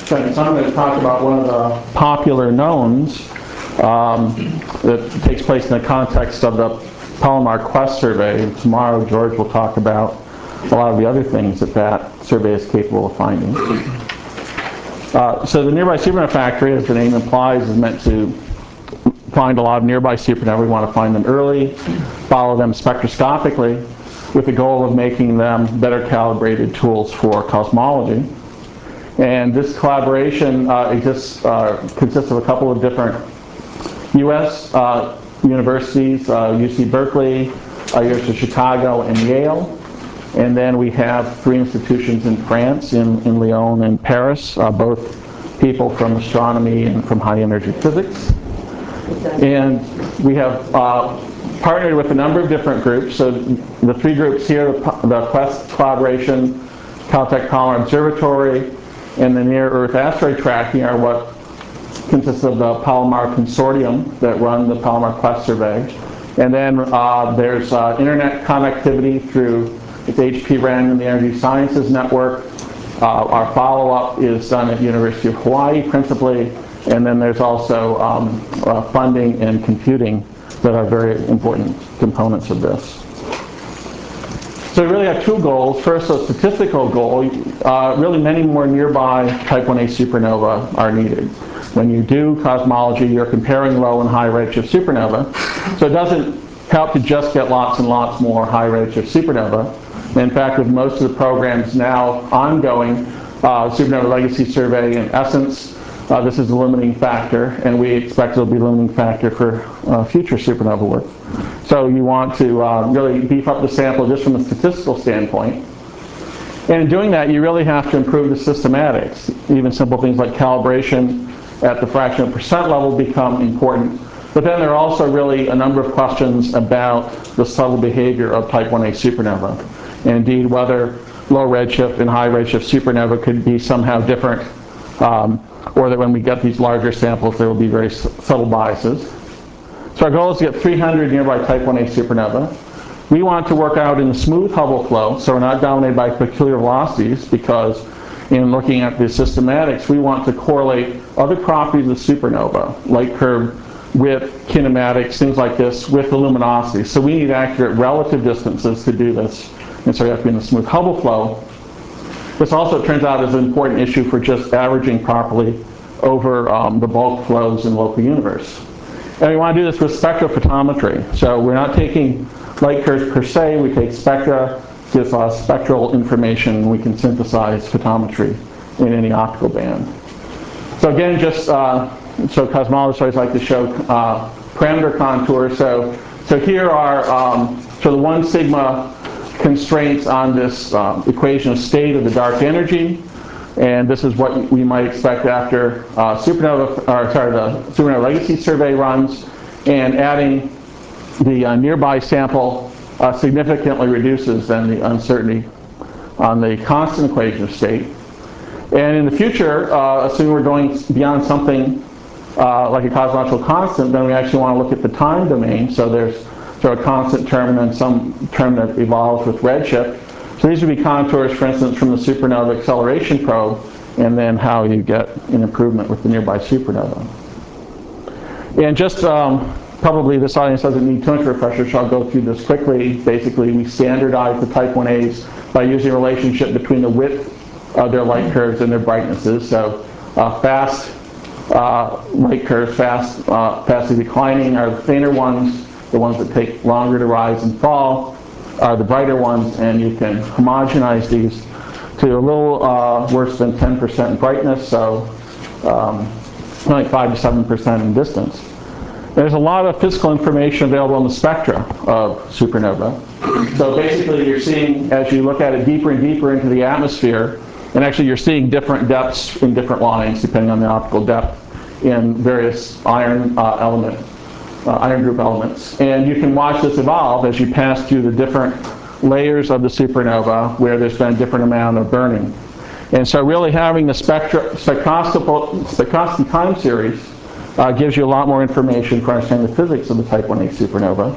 So I'm going to talk about one of the popular knowns that takes place in the context of the Palomar Quest survey. And tomorrow George will talk about a lot of the other things that that survey is capable of finding. So the Nearby Supernova Factory, as the name implies, is meant to find a lot of nearby supernovae. We want to find them early, follow them spectroscopically, with the goal of making them better calibrated tools for cosmology. And this collaboration consists of a couple of different U.S. universities, UC Berkeley, University of Chicago, and Yale. And then we have 3 institutions in France, in Lyon and Paris, both people from astronomy and from high energy physics. And we have partnered with a number of different groups. So the 3 groups here, the Quest collaboration, Caltech Palomar Observatory, and the Near Earth Asteroid Tracking are what consists of the Palomar Consortium that run the Palomar Quest survey. And then there's internet connectivity through its HP-REN and the Energy Sciences Network. Our follow-up is done at University of Hawaii principally, and then there's also funding and computing that are very important components of this. So we really have 2 goals. First, a statistical goal. Really many more nearby Type 1a supernova are needed. When you do cosmology, you're comparing low and high redshift supernova. So it doesn't help to just get lots and lots more high redshift supernova. In fact, with most of the programs now ongoing, Supernova Legacy Survey, in essence, this is the limiting factor, and we expect it'll be the limiting factor for future supernova work. So you want to really beef up the sample just from a statistical standpoint. And in doing that, you really have to improve the systematics. Even simple things like calibration at the fractional percent level become important. But then there are also really a number of questions about the subtle behavior of Type 1a supernova. And indeed, whether low redshift and high redshift supernova could be somehow different, or that when we get these larger samples, there will be very subtle biases. So our goal is to get 300 nearby Type 1a supernova. We want to work out in a smooth Hubble flow, so we're not dominated by peculiar velocities, because in looking at the systematics, we want to correlate other properties of supernova, light curve with kinematics, things like this, with the luminosity. So we need accurate relative distances to do this, and so we have to be in a smooth Hubble flow. This also turns out is an important issue for just averaging properly over the bulk flows in the local universe. And we want to do this with spectrophotometry. So we're not taking light curves per se, we take spectra, gives us spectral information, and we can synthesize photometry in any optical band. So again, just so cosmologists always like to show parameter contours. So here are so the 1 sigma constraints on this equation of state of the dark energy, and this is what we might expect after the Supernova Legacy Survey runs, and adding the nearby sample significantly reduces then the uncertainty on the constant equation of state. And in the future, assuming we're going beyond something like a cosmological constant, then we actually want to look at the time domain. So there's sort of a constant term and then some term that evolves with redshift. So these would be contours, for instance, from the supernova acceleration probe, and then how you get an improvement with the nearby supernova. And just probably this audience doesn't need too much refresher, so I'll go through this quickly. Basically, we standardize the Type 1As by using a relationship between the width of their light curves and their brightnesses. So fast light curves, fastly declining, are the thinner ones. The ones that take longer to rise and fall are the brighter ones, and you can homogenize these to a little worse than 10% in brightness, so like 5 to 7% in distance. There's a lot of physical information available in the spectra of supernova. So basically you're seeing, as you look at it deeper and deeper into the atmosphere, and actually you're seeing different depths in different lines depending on the optical depth in various iron group elements. And you can watch this evolve as you pass through the different layers of the supernova where there's been a different amount of burning. And so really having the spectroscopy time series gives you a lot more information for understanding the physics of the Type 1a supernova.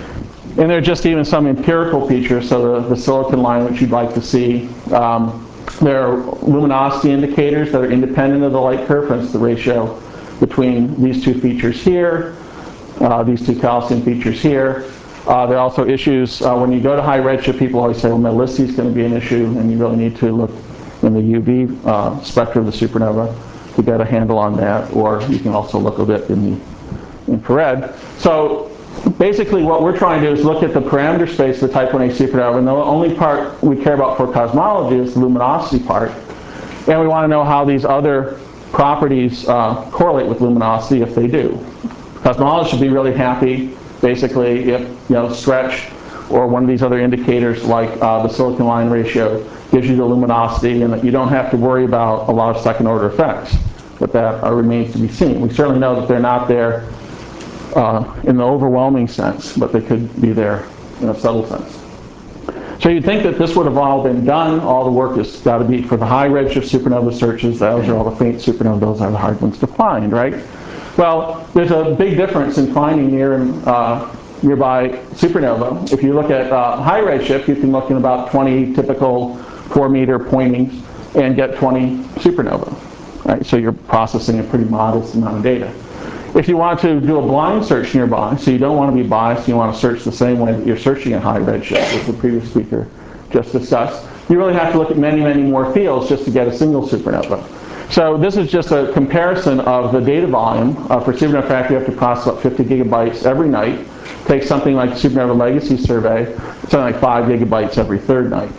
And there are just even some empirical features, so the silicon line, which you'd like to see, There are luminosity indicators that are independent of the light curve. For instance, the ratio between these two features here, these two calcium features here. There are also issues when you go to high redshift. People always say, well, metallicity is going to be an issue, and you really need to look in the UV spectrum of the supernova to get a handle on that, or you can also look a bit in the infrared. So basically what we're trying to do is look at the parameter space of the Type 1a supernova, and the only part we care about for cosmology is the luminosity part. And we want to know how these other properties correlate with luminosity, if they do. Cosmologists should be really happy, basically, if stretch or one of these other indicators like the silicon line ratio gives you the luminosity, and that you don't have to worry about a lot of second order effects. But that remains to be seen. We certainly know that they're not there in the overwhelming sense, but they could be there in a subtle sense. So you'd think that this would have all been done. All the work has got to be for the high redshift supernova searches. Those are all the faint supernovas. Those are the hard ones to find, right? Well, there's a big difference in finding nearby supernova. If you look at high redshift, you can look in about 20 typical 4-meter pointings and get 20 supernova. Right? So you're processing a pretty modest amount of data. If you want to do a blind search nearby, so you don't want to be biased, you want to search the same way that you're searching at high redshift, as the previous speaker just discussed, you really have to look at many, many more fields just to get a single supernova. So this is just a comparison of the data volume. For Supernova Factory, you have to process about 50 gigabytes every night. Take something like Supernova Legacy Survey, something like 5 gigabytes every third night.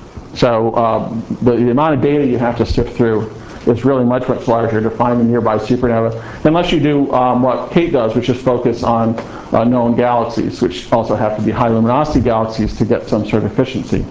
So the amount of data you have to sift through is really much, much larger to find a nearby supernova, unless you do what Kate does, which is focus on known galaxies, which also have to be high luminosity galaxies to get some sort of efficiency.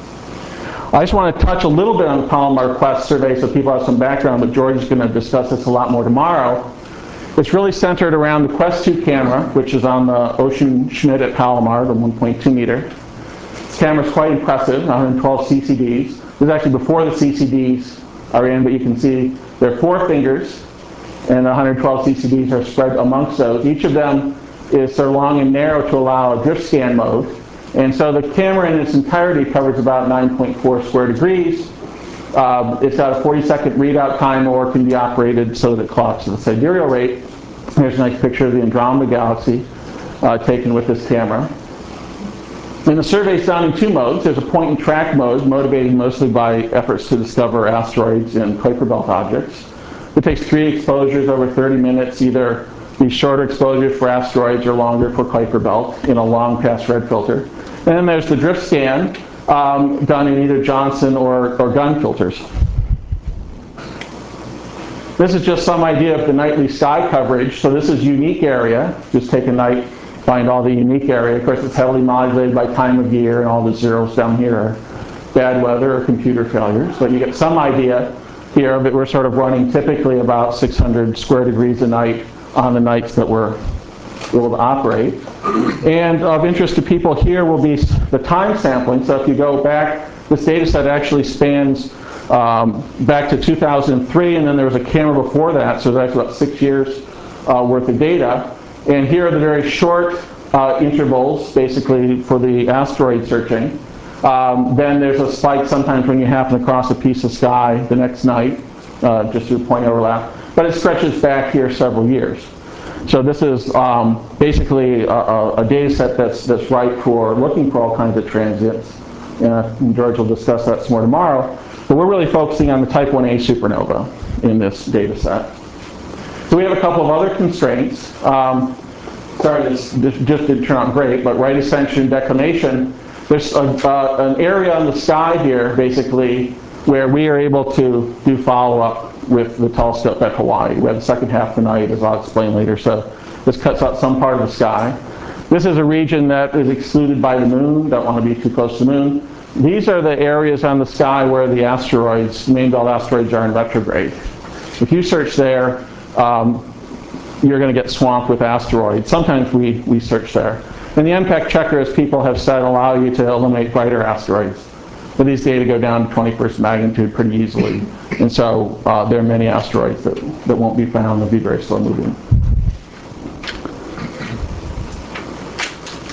I just want to touch a little bit on the Palomar Quest survey so people have some background, but George is going to discuss this a lot more tomorrow. It's really centered around the Quest 2 camera, which is on the Ocean Schmidt at Palomar, the 1.2 meter. This camera is quite impressive, 112 CCDs. This is actually before the CCDs are in, but you can see there are 4 fingers, and 112 CCDs are spread amongst those. Each of them is sort of long and narrow to allow a drift scan mode. And so the camera in its entirety covers about 9.4 square degrees. It's got a 40-second readout time, or can be operated so that it clocks at the sidereal rate. Here's a nice picture of the Andromeda Galaxy taken with this camera. And the survey is done in 2 modes. There's a point and track mode, motivated mostly by efforts to discover asteroids and Kuiper Belt objects. It takes 3 exposures over 30 minutes, either these shorter exposures for asteroids or longer for Kuiper Belt in a long pass red filter. And then there's the drift scan done in either Johnson or gun filters. This is just some idea of the nightly sky coverage. So this is unique area. Just take a night, find all the unique area. Of course, it's heavily modulated by time of year, and all the zeros down here are bad weather or computer failures. But you get some idea here that we're sort of running typically about 600 square degrees a night on the nights that we're able to operate. And of interest to people here will be the time sampling. So if you go back, this data set actually spans back to 2003, and then there was a camera before that, so that's about 6 years worth of data. And here are the very short intervals, basically, for the asteroid searching. Then there's a spike sometimes when you happen to cross a piece of sky the next night, just through point overlap. But it stretches back here several years. So this is basically a data set that's ripe for looking for all kinds of transients. And George will discuss that some more tomorrow. But we're really focusing on the Type 1a supernova in this data set. So we have a couple of other constraints. Sorry, this just didn't turn out great, but right ascension declination, there's an area on the sky here, basically, where we are able to do follow-up with the telescope at Hawaii. We have the second half of the night, as I'll explain later, so this cuts out some part of the sky. This is a region that is excluded by the moon, don't want to be too close to the moon. These are the areas on the sky where the asteroids, main belt asteroids, are in retrograde. If you search there, you're going to get swamped with asteroids. Sometimes we search there. And the MPEC checker, as people have said, allow you to eliminate brighter asteroids. But these data go down to 21st magnitude pretty easily. And so there are many asteroids that won't be found. They'll be very slow moving.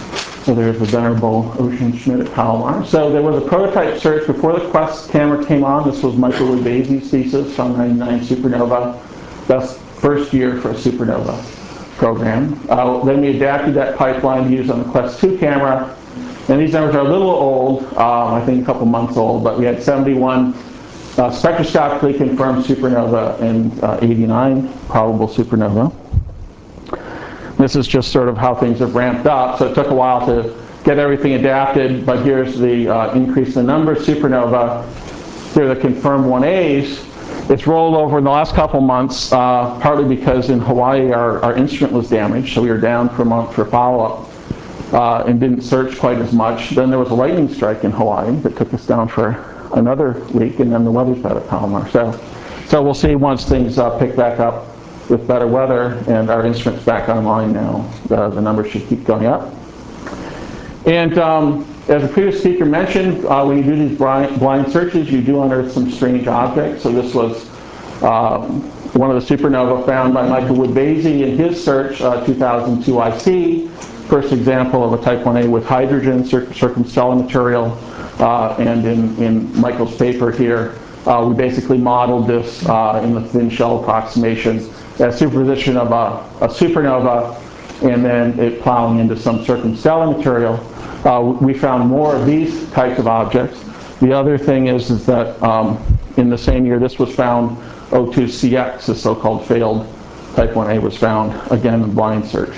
So there's the venerable Ocean Schmidt at Palomar. So there was a prototype search before the Quest camera came on. This was Michael Wood-Basie's thesis on 99 supernova. That's first year for a supernova program. Then we adapted that pipeline to use on the Quest 2 camera. And these numbers are a little old, I think a couple months old, but we had 71 spectroscopically confirmed supernova and 89 probable supernova. This is just sort of how things have ramped up. So it took a while to get everything adapted, but here's the increase in the number of supernova. Here are the confirmed 1As. It's rolled over in the last couple months, partly because in Hawaii our instrument was damaged, so we were down for a month for follow-up and didn't search quite as much. Then there was a lightning strike in Hawaii that took us down for another week, and then the weather's bad at Palomar. So we'll see once things pick back up with better weather and our instrument's back online now, the numbers should keep going up. And as a previous speaker mentioned, when you do these blind searches, you do unearth some strange objects. So this was one of the supernova found by Michael Wood-Basie in his search, 2002 IC. First example of a type 1A with hydrogen circumstellar material. And in Michael's paper here, we basically modeled this in the thin shell approximation as superposition of a supernova and then it plowing into some circumstellar material. We found more of these types of objects. The other thing is that in the same year this was found, O2CX, the so-called failed type 1A, was found, again, in blind search.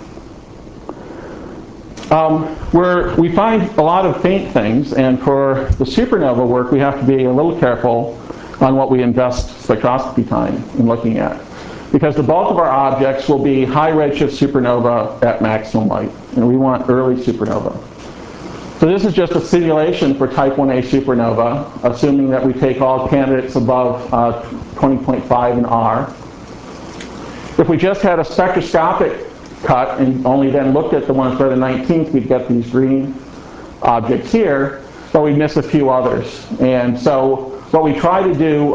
We find a lot of faint things, and for the supernova work we have to be a little careful on what we invest spectroscopy time in looking at. Because the bulk of our objects will be high redshift supernova at maximum light, and we want early supernova. So this is just a simulation for type 1A supernova, assuming that we take all candidates above 20.5 in R. If we just had a spectroscopic cut and only then looked at the ones for the 19th, we'd get these green objects here, but we'd miss a few others. And so what we try to do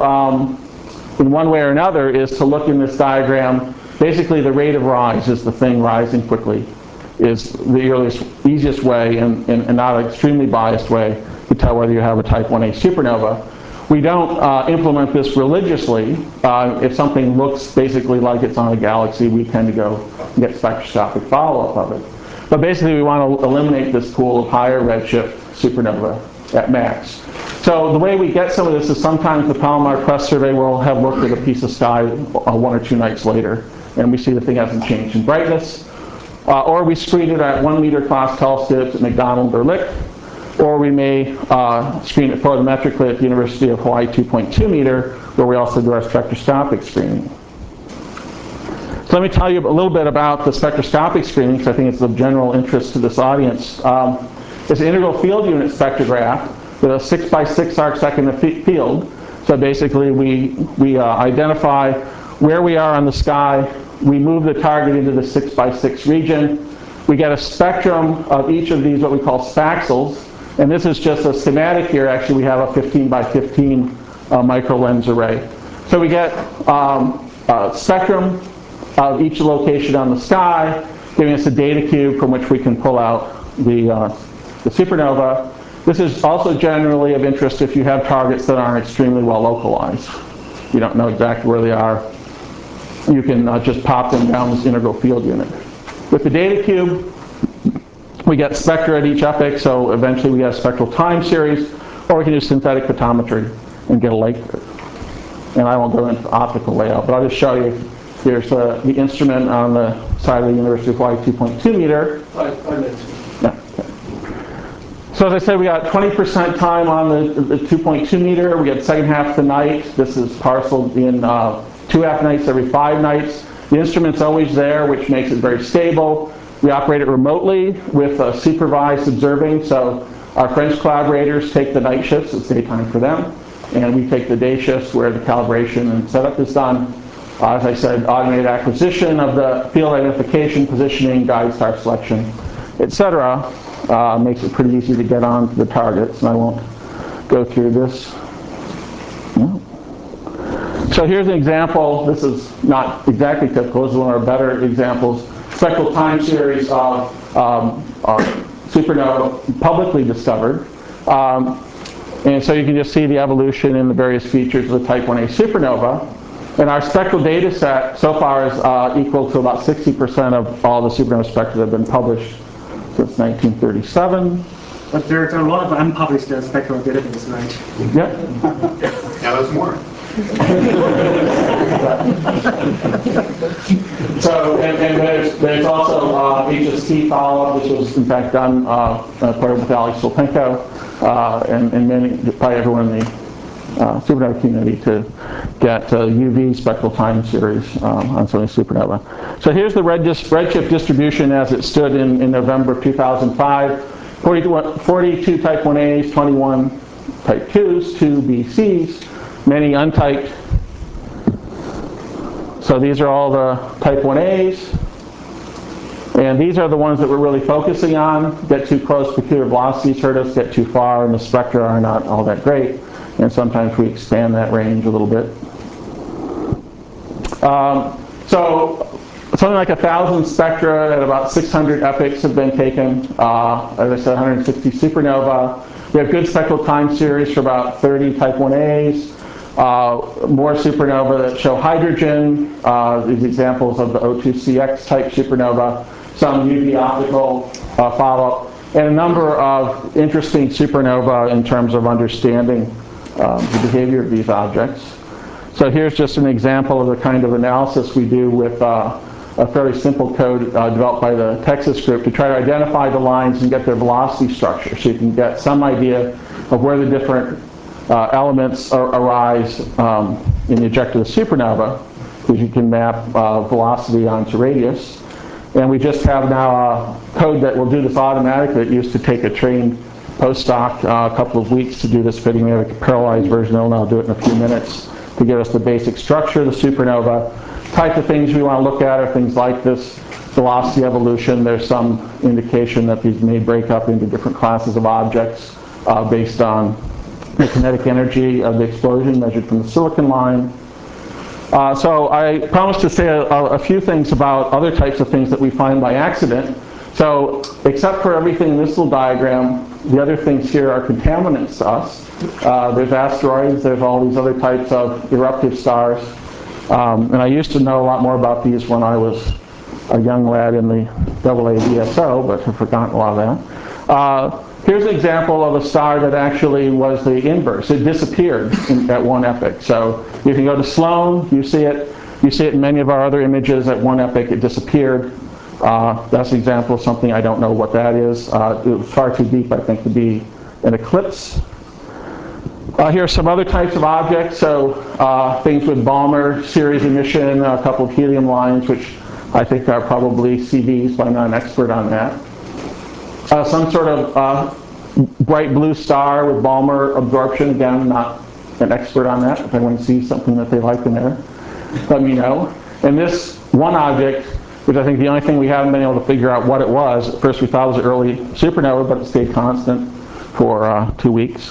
in one way or another is to look in this diagram. Basically the rate of rise is the thing rising quickly, is the earliest, easiest way and not an extremely biased way to tell whether you have a type 1A supernova. We don't implement this religiously. If something looks basically like it's on a galaxy, we tend to go get spectroscopic follow-up of it. But basically we want to eliminate this pool of higher redshift supernova at max. So the way we get some of this is sometimes the Palomar Quest survey will have looked at a piece of sky 1 or 2 nights later, and we see the thing hasn't changed in brightness. Or we screen it at 1 meter class telescopes at McDonald or Lick, or we may screen it photometrically at the University of Hawaii 2.2 meter, where we also do our spectroscopic screening. So let me tell you a little bit about the spectroscopic screening, because I think it's of general interest to this audience. It's an integral field unit spectrograph with a 6 by 6 arc second field. So basically we identify where we are on the sky, we move the target into the 6 by 6 region, we get a spectrum of each of these what we call spaxels, and this is just a schematic here. Actually we have a 15 by 15 micro lens array. So we get a spectrum of each location on the sky, giving us a data cube from which we can pull out the supernova. This is also generally of interest if you have targets that aren't extremely well localized. You don't know exactly where they are. You can just pop them down this integral field unit. With the data cube, we get spectra at each epoch, so eventually we get a spectral time series, or we can do synthetic photometry and get a lake curve. And I won't go into optical layout, but I'll just show you. Here's the instrument on the side of the University of Hawaii 2.2 meter. Yeah, okay. So as I said, we got 20% time on the 2.2 meter. We get second half of the night. This is parceled in 2 half nights every 5 nights. The instrument's always there, which makes it very stable. We operate it remotely with supervised observing. So our French collaborators take the night shifts. It's daytime for them. And we take the day shifts where the calibration and setup is done. As I said, automated acquisition of the field identification, positioning, guide star selection, etc. Makes it pretty easy to get on to the targets, and I won't go through this. No. So here's an example. This is not exactly typical. This is one of our better examples. Spectral time series of supernova publicly discovered. And so you can just see the evolution in the various features of the Type 1a supernova. And our spectral data set so far is equal to about 60% of all the supernova spectra that have been published since 1937. But there's a lot of unpublished spectral database, right? Yep. Now there's more. So, and there's also HST follow-up, which was in fact done part with Alex Solpenko and many, probably everyone in the supernova community to get UV spectral time series on some of the supernova. So here's the redshift distribution as it stood in November of 2005. 42 Type 1As, 21 Type 2s, 2 BCs, many untyped. So these are all the Type 1As. And these are the ones that we're really focusing on. Get too close, peculiar velocities hurt us. Get too far, and the spectra are not all that great. And sometimes we expand that range a little bit. So something like 1,000 spectra at about 600 epochs have been taken. As I said, 160 supernova. We have good spectral time series for about 30 Type 1As. More supernova that show hydrogen. These examples of the O2CX type supernova. Some UV optical follow-up. And a number of interesting supernova in terms of understanding the behavior of these objects. So here's just an example of the kind of analysis we do with a fairly simple code developed by the Texas group to try to identify the lines and get their velocity structure, so you can get some idea of where the different elements arise in the ejecta of the supernova, because you can map velocity onto radius. And we just have now a code that will do this automatically. It used to take a trained postdoc a couple of weeks to do this fitting. We have a parallelized version, and I'll do it in a few minutes to give us the basic structure of the supernova. Type of things we want to look at are things like this velocity evolution. There's some indication that these may break up into different classes of objects based on the kinetic energy of the explosion measured from the silicon line. So I promised to say a few things about other types of things that we find by accident. So except for everything in this little diagram, the other things here are contaminants to us. There's asteroids, there's all these other types of eruptive stars. And I used to know a lot more about these when I was a young lad in the AAVSO, but I've forgotten a lot of that. Here's an example of a star that actually was the inverse. It disappeared at one epoch. So you can go to Sloan, you see it in many of our other images. At one epoch it disappeared. That's an example of something I don't know what that is. It was far too deep, I think, to be an eclipse. Here are some other types of objects. So things with Balmer series emission, a couple of helium lines, which I think are probably CVs, but I'm not an expert on that. Some sort of bright blue star with Balmer absorption. Again, not an expert on that. If anyone sees something that they like in there, let me know. And this one object, which I think the only thing we haven't been able to figure out what it was. At first we thought it was an early supernova, but it stayed constant for 2 weeks.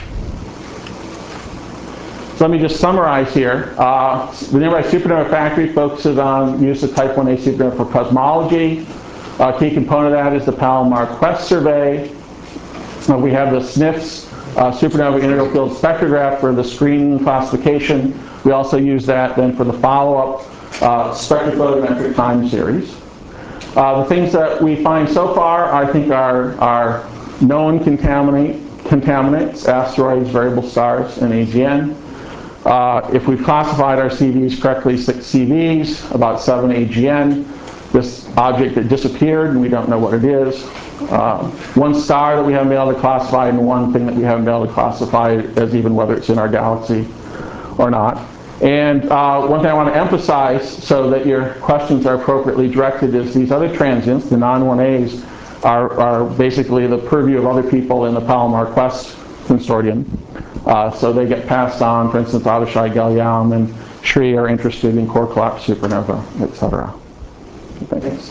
So let me just summarize here. The Nearby Supernova Factory focuses on use of Type 1a supernova for cosmology. A key component of that is the Palomar Quest survey. We have the SNFS supernova integral field spectrograph for the screening classification. We also use that then for the follow-up spectrophotometric time series. The things that we find so far, I think, are known contaminants, asteroids, variable stars, and AGN. If we've classified our CVs correctly, 6 CVs, about 7 AGN. This object that disappeared, and we don't know what it is. One star that we haven't been able to classify, and one thing that we haven't been able to classify as even whether it's in our galaxy or not. And one thing I want to emphasize so that your questions are appropriately directed is these other transients, the non-1As, are basically the purview of other people in the Palomar Quest consortium. So they get passed on. For instance, Avishai Galyam and Shri are interested in core collapse supernova, etc. Thanks.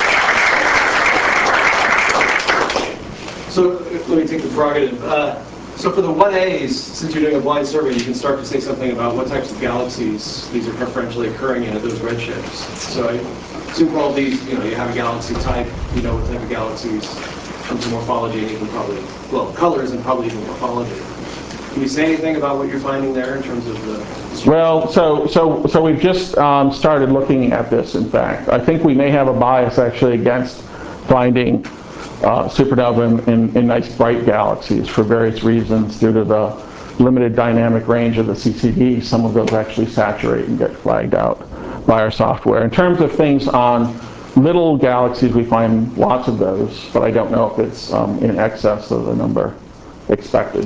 So let me take the prerogative. So for the 1As, since you're doing a blind survey, you can start to say something about what types of galaxies these are preferentially occurring in at those redshifts. So I assume for all these, you have a galaxy type, you know what type of galaxies, terms of morphology, and you can probably, well, colors and probably even morphology. Can you say anything about what you're finding there in terms of the... Well, so we've just started looking at this, in fact. I think we may have a bias actually against finding supernova in nice bright galaxies for various reasons due to the limited dynamic range of the CCD. Some of those actually saturate and get flagged out by our software. In terms of things on little galaxies, we find lots of those, but I don't know if it's in excess of the number expected.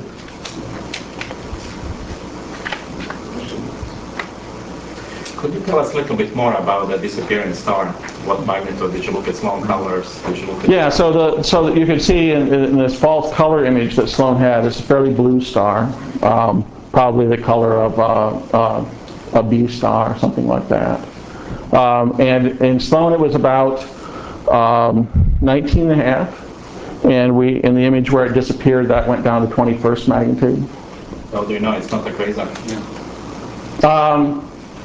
Could you tell us a little bit more about the disappearing star? What magnitude? Did you look at small colors? Did you look at... Yeah, so you can see in this false color image that Sloan had, it's a fairly blue star, probably the color of a B star, something like that. And in Sloan it was about 19 and a half, and in the image where it disappeared, that went down to 21st magnitude. So do you know it's not a quasar? Yeah.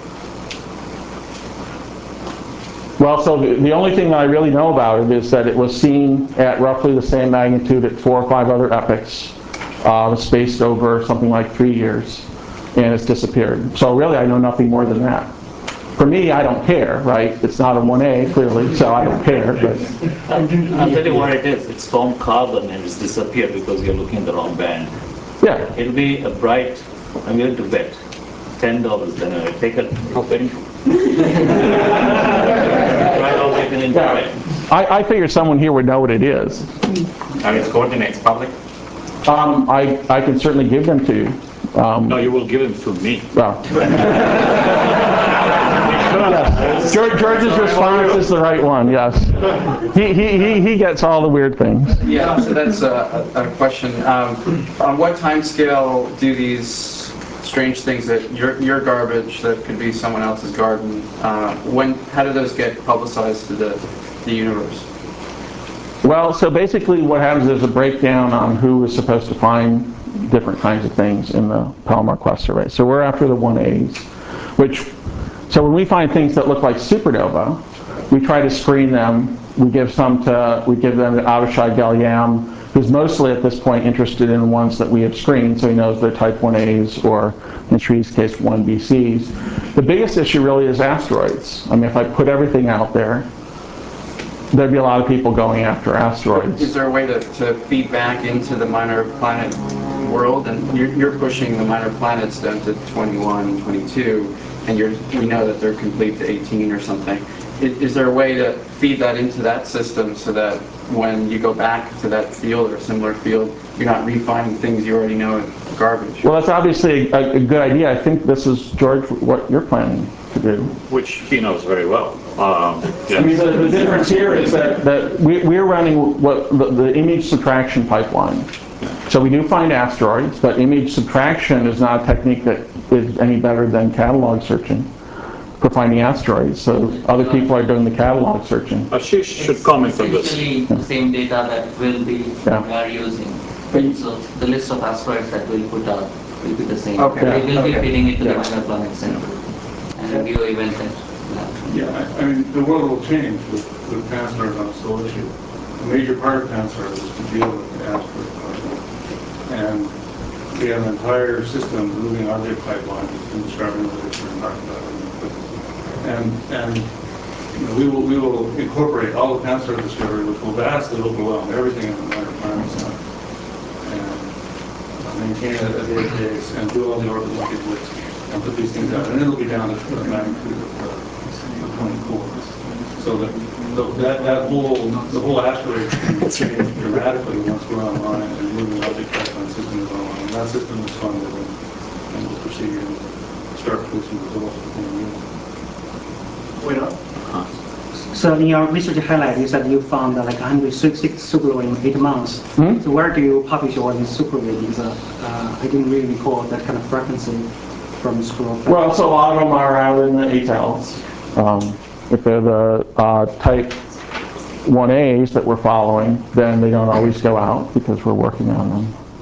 Well, so the only thing I really know about it is that it was seen at roughly the same magnitude at 4 or 5 other epochs, spaced over something like 3 years, and it's disappeared. So really, I know nothing more than that. For me, I don't care, right? It's not a 1A, clearly, so I don't care. But I'll tell you what it is. It's formed carbon and it's disappeared because you're looking at the wrong band. yeah. It'll be a bright, I'm going to bet, $10, then I'll take a penny. I figured someone here would know what it is. Are its coordinates public? I can certainly give them to you. No, you will give them to me. Well. Yes. George's response is the right one, yes. He gets all the weird things. Yeah, so that's a question. On what time scale do these strange things that your garbage that could be someone else's garden, how do those get publicized to the universe? Well, so basically what happens is a breakdown on who is supposed to find different kinds of things in the Palomar Quest survey. So we're after the 1As, so when we find things that look like supernova, we try to screen them. We give them to Avishai Galyam, who's mostly at this point interested in ones that we have screened, so he knows they're type 1As or, in Shree's case, 1BCs. The biggest issue really is asteroids. I mean, if I put everything out there, there'd be a lot of people going after asteroids. Is there a way to feed back into the minor planet world? And you're pushing the minor planets down to 21, 22, and we know that they're complete to 18 or something. Is there a way to feed that into that system so that when you go back to that field or a similar field, you're not refining things you already know are garbage? Well, that's obviously a good idea. I think this is, George, what you're planning to do. Which he knows very well. I mean, the difference here is that we're running the image subtraction pipeline. So we do find asteroids, but image subtraction is not a technique that is any better than catalog searching for finding asteroids. So other people are doing the catalog searching. She should comment on this. Essentially the same data that we are using. So the list of asteroids that we'll put out will be the same. Okay. We will be feeding it to the minor planet center and a geo event center. Yeah, I mean, the world will change with Pan-STARRS on this whole issue. A major part of Pan-STARRS is to deal with the asteroid problem. And we have an entire system, moving object pipeline, and describing what we're talking about. And we will incorporate all the Pan-STARRS discovery, which will vastly overwhelm everything in the minor planet center, and maintain a database and do all the orbit linkage lists and put these things out. And it'll be down to the magnitude of 24. So the whole asteroid will change dramatically once we're online and moving object pipeline system is online. And that system is funded and will proceed and start producing results within a year. Wait up. So in your research highlight, you said you found like 166 supernova in 8 months. Hmm? So where do you publish all these supernova? I didn't really recall that kind of frequency from school. Well, so a lot of them are out in the ATELs. If they're the type 1As that we're following, then they don't always go out because we're working on them.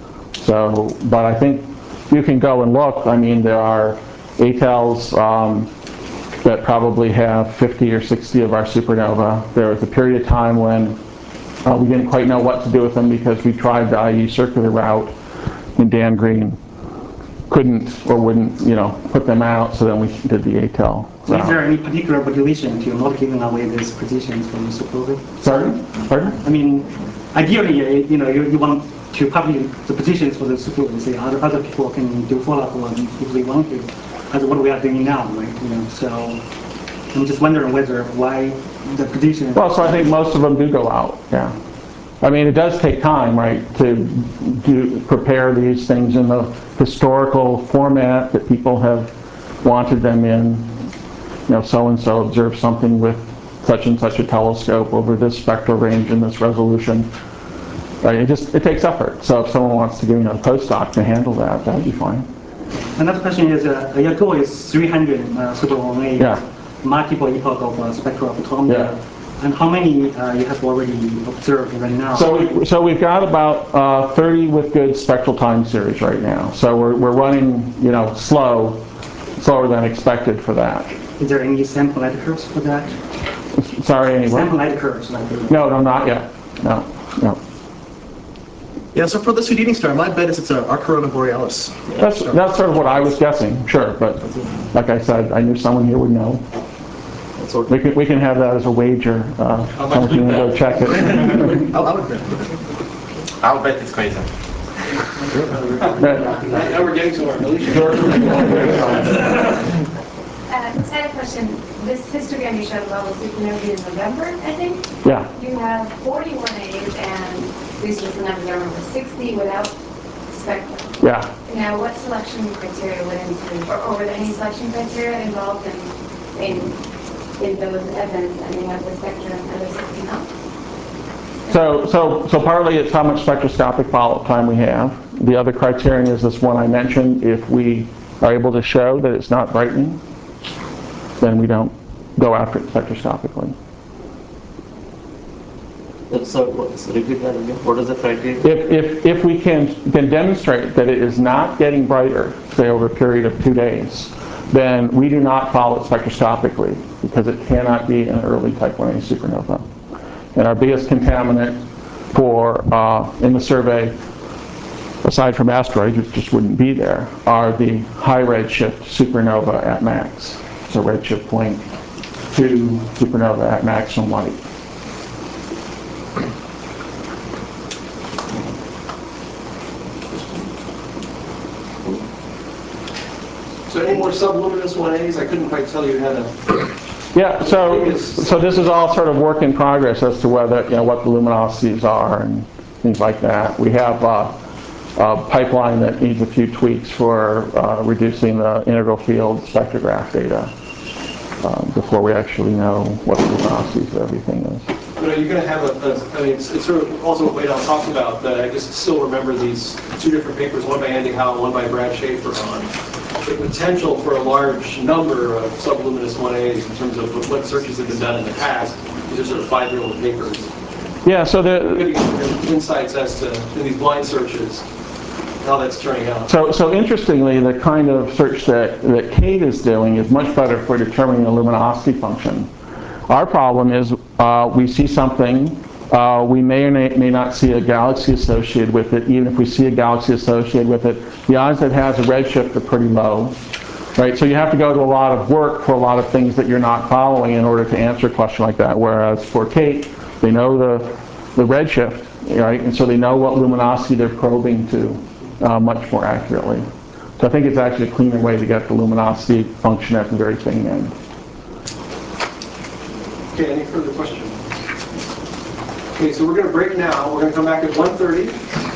So, but I think you can go and look. I mean, there are ATELs that probably have 50 or 60 of our supernova. There was a period of time when we didn't quite know what to do with them because we tried the IE circular route, and Dan Green couldn't or wouldn't, put them out, so then we did the ATEL. So is there any particular motivation to not giving away these positions from the supernova? Pardon? I mean, ideally, you want to publish the positions for the supernova. Say other people can do follow-up work if they want to. That's what we are doing now, right? So I'm just wondering why the position. Well, so I think most of them do go out. Yeah. I mean, it does take time, right, to prepare these things in the historical format that people have wanted them in. So-and-so observed something with such and such a telescope over this spectral range and this resolution. Right? It takes effort. So if someone wants to give a postdoc to handle that, that would be fine. Another question is, your goal is 300 super-1A, multiple epoch of spectral photometry. Yeah. And how many you have already observed right now? So we've got about 30 with good spectral time series right now. So we're running, slower than expected for that. Is there any sample light curves for that? Sorry, any what? Sample light curves. No, not yet. No. Yeah, so for the Houdini star, my bet is it's our Corona Borealis. That's sort of what I was guessing, sure. But like I said, I knew someone here would know. We can have that as a wager. Someone can go check it. I'll bet it's crazy. Now we're getting to our I had a question. This histogram you showed about the supernovae in November, I think? Yeah. You have 41 A's and this was the number I remember, 60 without spectrum. Yeah. Now, what selection criteria went into, or were there any selection criteria involved in those events? I mean, of the spectrum and the 60 not? So partly it's how much spectroscopic follow-up time we have. The other criterion is this one I mentioned. If we are able to show that it's not brightening, then we don't go after it spectroscopically. So repeat that again. What is the criteria? If we can demonstrate that it is not getting brighter, say over a period of 2 days, then we do not follow it spectroscopically because it cannot be an early type 1A supernova. And our biggest contaminant in the survey, aside from asteroids, which just wouldn't be there, are the high redshift supernova at max. So redshift 0.2 supernova at maximum light. So any more subluminous 1As? I couldn't quite tell you how to... Yeah, so this is all sort of work in progress as to whether, what the luminosities are and things like that. We have a pipeline that needs a few tweaks for reducing the integral field spectrograph data before we actually know what the luminosities of everything is. But are you going to have it's sort of also what Wade talked about, I just still remember these two different papers, one by Andy Howell, one by Brad Schaefer, on the potential for a large number of subluminous 1As in terms of what searches have been done in the past. These are sort of 5-year-old papers. Yeah, so Getting insights as to, in these blind searches, how that's turning out. So interestingly, the kind of search that Kate is doing is much better for determining the luminosity function. Our problem is we see something, we may or may not see a galaxy associated with it. Even if we see a galaxy associated with it, the odds that it has a redshift are pretty low. Right? So you have to go to a lot of work for a lot of things that you're not following in order to answer a question like that. Whereas for Kate, they know the redshift, right? And so they know what luminosity they're probing to much more accurately. So I think it's actually a cleaner way to get the luminosity function at the very thin end. Okay, any further questions? Okay, so we're going to break now. We're going to come back at 1:30.